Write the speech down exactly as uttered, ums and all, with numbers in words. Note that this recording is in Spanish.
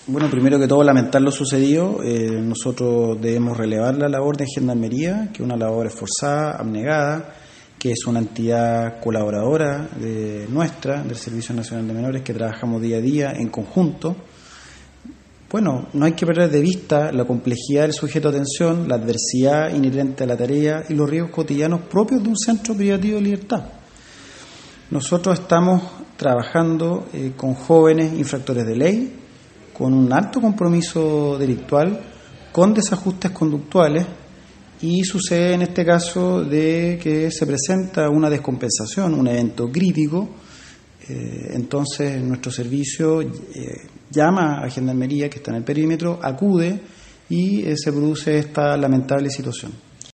Bueno, primero que todo lamentar lo sucedido. Eh, nosotros debemos relevar la labor de Gendarmería, que es una labor esforzada, abnegada, que es una entidad colaboradora de nuestra, del Servicio Nacional de Menores, que trabajamos día a día en conjunto. Bueno, no hay que perder de vista la complejidad del sujeto de atención, la adversidad inherente a la tarea y los riesgos cotidianos propios de un centro privativo de libertad. Nosotros estamos trabajando eh, con jóvenes infractores de ley, con un alto compromiso delictual, con desajustes conductuales, y sucede en este caso de que se presenta una descompensación, un evento crítico. Eh, entonces nuestro servicio eh, llama a Gendarmería, que está en el perímetro, acude y eh, se produce esta lamentable situación.